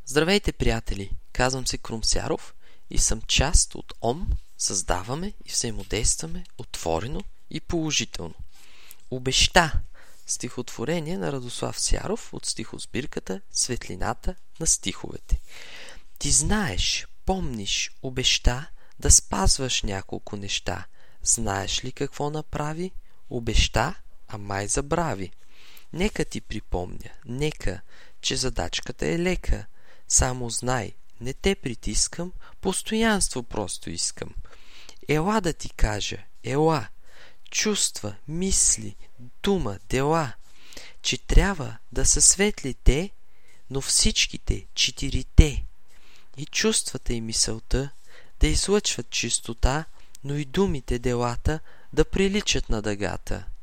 Здравейте, приятели! Казвам се Крум Сяров и съм част от ОМ. Създаваме и взаимодействаме отворено и положително. Обеща! Стихотворение на Радослав Сяров от стихосбирката Светлината на стиховете. Ти знаеш, помниш, обеща да спазваш няколко неща. Знаеш ли какво направи? Обеща, а май забрави. Нека ти припомня, нека, че задачката е лека. Само знай, не те притискам, постоянство просто искам. Ела да ти кажа, ела, чувства, мисли, дума, дела, че трябва да са светли те, но всичките, четирите. И чувствата и мисълта да излъчват чистота, но и думите, делата да приличат на дъгата.